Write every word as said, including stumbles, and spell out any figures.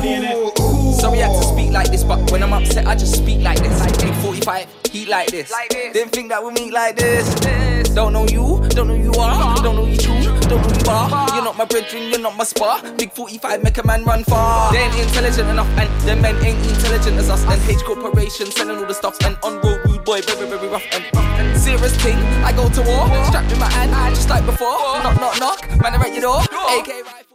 Sorry I had to speak like this, but when I'm upset I just speak like this. Big forty-five, heat like this. Didn't think that we meet like this. Don't know you, don't know you are, don't know you true, don't know you are. You're not my brethren, you're not my spar. Big forty-five make a man run far. They ain't intelligent enough, and them men ain't intelligent as us. And H Corporation selling all the stuff, and on road rude boy, very very rough and rough. Serious thing, I go to war, strapped in my hand, just like before. Knock knock knock, man I at your door. A K rifle.